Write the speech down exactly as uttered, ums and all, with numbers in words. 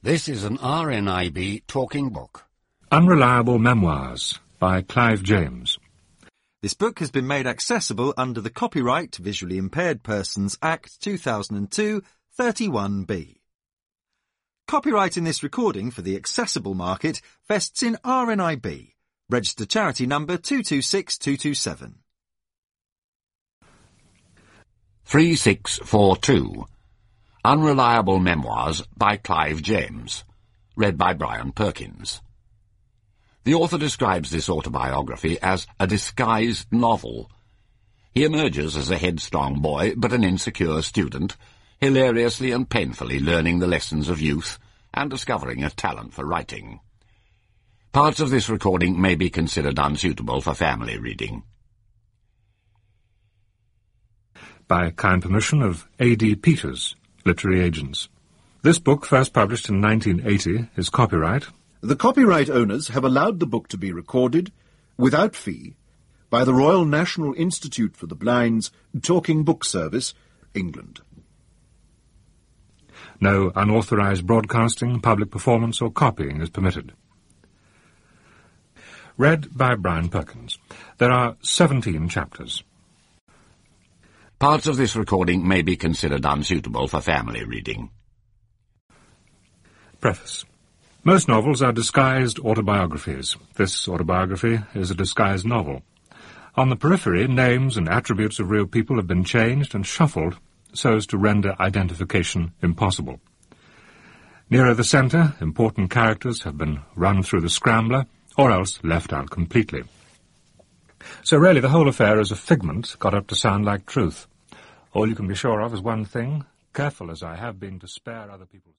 This is an R N I B talking book. Unreliable Memoirs by Clive James. This book has been made accessible under the Copyright Visually Impaired Persons Act two thousand two, thirty-one B. Copyright in this recording for the accessible market vests in R N I B, registered charity number two two six two two seven. three six four two. Unreliable Memoirs by Clive James. Read by Brian Perkins. The author describes this autobiography as a disguised novel. He emerges as a headstrong boy, but an insecure student, hilariously and painfully learning the lessons of youth and discovering a talent for writing. Parts of this recording may be considered unsuitable for family reading. By kind permission of A D Peters, Literary Agents. This book, first published in nineteen eighty, is copyright. The copyright owners have allowed the book to be recorded, without fee, by the Royal National Institute for the Blind's Talking Book Service, England. No unauthorized broadcasting, public performance or copying is permitted. Read by Brian Perkins. There are seventeen chapters. Parts of this recording may be considered unsuitable for family reading. Preface. Most novels are disguised autobiographies. This autobiography is a disguised novel. On the periphery, names and attributes of real people have been changed and shuffled so as to render identification impossible. Nearer the centre, important characters have been run through the scrambler or else left out completely. So really the whole affair is a figment got up to sound like truth. All you can be sure of is one thing: careful as I have been to spare other people's